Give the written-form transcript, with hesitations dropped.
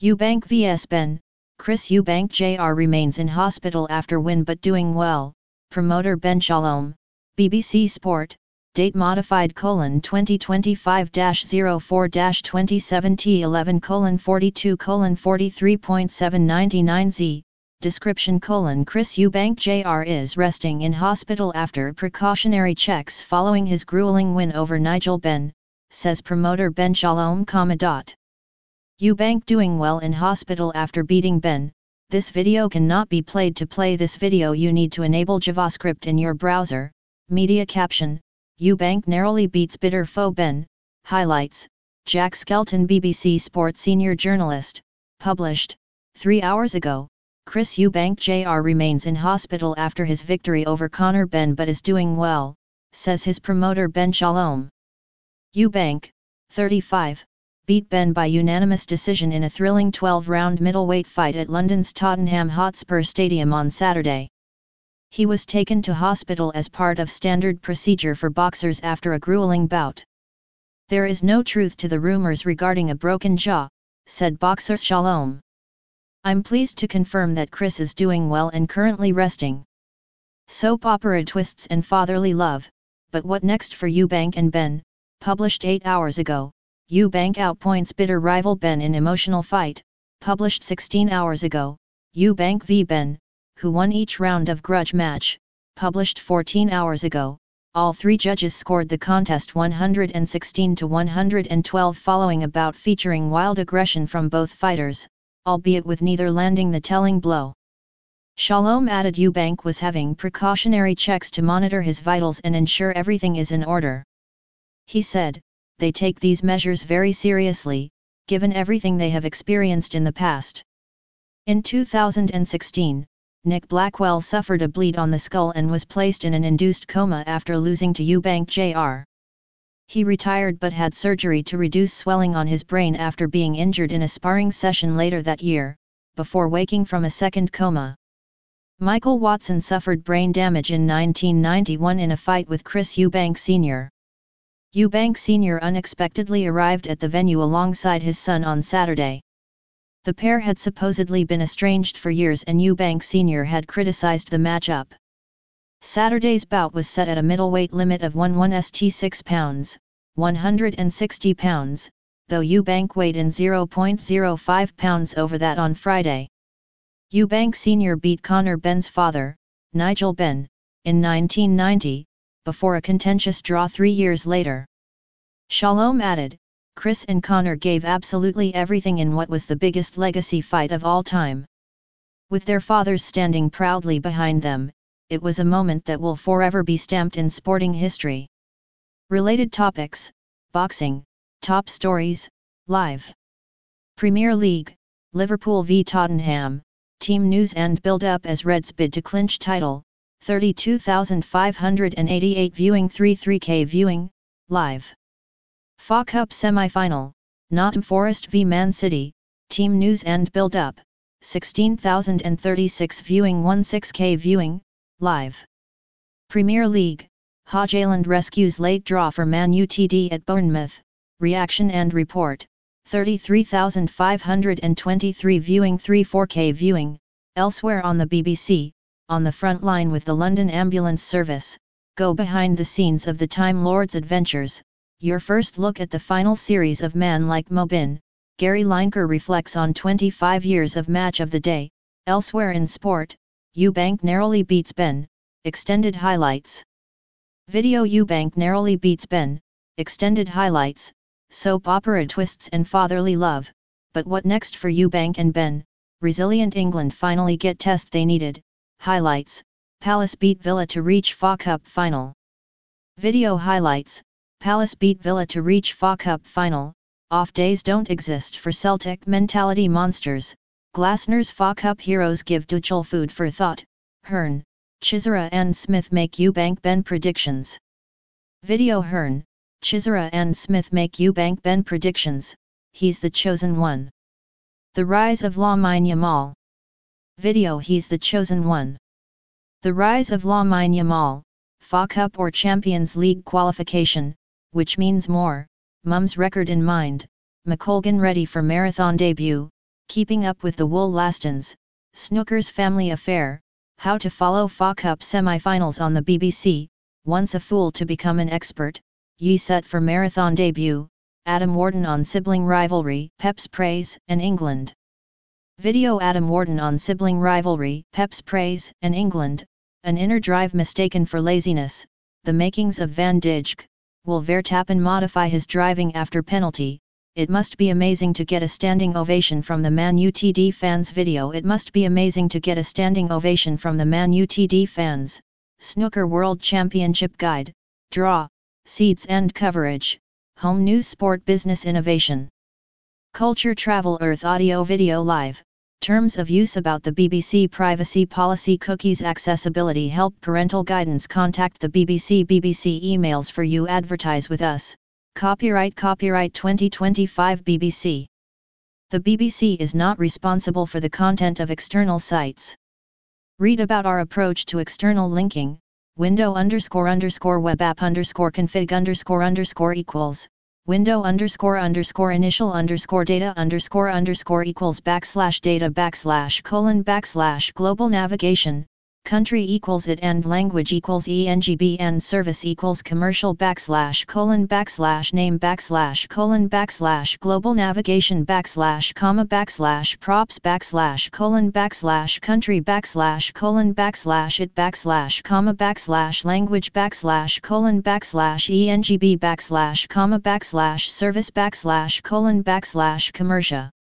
Eubank vs Ben, Chris Eubank Jr. remains in hospital after win but doing well, promoter Ben Shalom, BBC Sport, date modified 2025-04-2017-11:42:43.799z, description: Chris Eubank Jr. is resting in hospital after precautionary checks following his grueling win over Nigel Benn, says promoter Ben Shalom. Eubank doing well in hospital after beating Ben. This video cannot be played. To play this video you need to enable JavaScript in your browser. Media caption: Eubank narrowly beats bitter foe Ben. Highlights: Jack Skelton, BBC Sport senior journalist, published 3 hours ago. Chris Eubank Jr. remains in hospital after his victory over Conor Benn but is doing well, says his promoter Ben Shalom. Eubank, 35, beat Ben by unanimous decision in a thrilling 12-round middleweight fight at London's Tottenham Hotspur Stadium on Saturday. He was taken to hospital as part of standard procedure for boxers after a grueling bout. There is no truth to the rumors regarding a broken jaw, said boxer Shalom. I'm pleased to confirm that Chris is doing well and currently resting. Soap opera twists and fatherly love, but what next for Eubank and Ben? Published 8 hours ago. Eubank outpoints bitter rival Ben in emotional fight, published 16 hours ago. Eubank v Ben, who won each round of grudge match, published 14 hours ago. All three judges scored the contest 116-112 following a bout featuring wild aggression from both fighters, albeit with neither landing the telling blow. Shalom added Eubank was having precautionary checks to monitor his vitals and ensure everything is in order. He said, "They take these measures very seriously, given everything they have experienced in the past." In 2016, Nick Blackwell suffered a bleed on the skull and was placed in an induced coma after losing to Eubank Jr. He retired but had surgery to reduce swelling on his brain after being injured in a sparring session later that year, before waking from a second coma. Michael Watson suffered brain damage in 1991 in a fight with Chris Eubank Sr. Eubank Sr. unexpectedly arrived at the venue alongside his son on Saturday. The pair had supposedly been estranged for years and Eubank Sr. had criticized the matchup. Saturday's bout was set at a middleweight limit of 116 pounds, 160 pounds, though Eubank weighed in 0.05 pounds over that on Friday. Eubank Sr. beat Conor Benn's father, Nigel Benn, in 1990, before a contentious draw 3 years later. Shalom added, "Chris and Conor gave absolutely everything in what was the biggest legacy fight of all time. With their fathers standing proudly behind them, it was a moment that will forever be stamped in sporting history." Related topics: Boxing, Top Stories, Live. Premier League, Liverpool v Tottenham, team news and build-up as Reds bid to clinch title, 32,588 viewing 33k viewing, live. FA Cup semi-final, Nottingham Forest v Man City, team news and build-up, 16,036 viewing 16k viewing, live. Premier League, Højlund rescues late draw for Man Utd at Bournemouth, reaction and report, 33,523 viewing 34k viewing, elsewhere on the BBC. On the front line with the London Ambulance Service, go behind the scenes of the Time Lord's adventures, your first look at the final series of Man Like Mobin. Gary Lineker reflects on 25 years of Match of the Day. Elsewhere in sport, Eubank narrowly beats Ben, extended highlights. Video: Eubank narrowly beats Ben, extended highlights, soap opera twists and fatherly love, but what next for Eubank and Ben? Resilient England finally get test they needed. Highlights: Palace beat Villa to reach FA Cup final. Video highlights: Palace beat Villa to reach FA Cup final. Off days don't exist for Celtic mentality monsters. Glasner's FA Cup heroes give Tuchel food for thought. Hearn, Chisora and Smith make Eubank Ben predictions. Video: Hearn, Chisora and Smith make Eubank Ben predictions. He's the chosen one. The rise of Lamine Yamal. Video: He's the chosen one. The rise of Lamine Yamal, FA Cup or Champions League qualification, which means more, Mum's record in mind, McColgan ready for marathon debut, Keeping Up with the Wool Lastons, Snooker's Family Affair, How to Follow FA Cup Semi-Finals on the BBC, Once a Fool to Become an Expert, Ye Set for Marathon Debut, Adam Wharton on Sibling Rivalry, Pep's Praise, and England. Video Adam Wharton on Sibling Rivalry, Pep's Praise, and England, an inner drive mistaken for laziness, the makings of Van Dijk, will Verstappen modify his driving after penalty? It must be amazing to get a standing ovation from the Man Utd fans. Video It must be amazing to get a standing ovation from the Man Utd fans. Snooker World Championship Guide, Draw, Seeds and Coverage, Home News Sport Business Innovation. Culture Travel Earth Audio Video Live, Terms of Use about the BBC Privacy Policy Cookies Accessibility Help Parental Guidance Contact the BBC emails for you Advertise with us. Copyright 2025 BBC. The BBC is not responsible for the content of external sites. Read about our approach to external linking, window__web app_config___ equals, window__initial_data_equals /data/global navigation, country equals it and language equals ENGB and service equals commercial /:/name /global navigation /props /country /it /language /ENGB /service /commercia.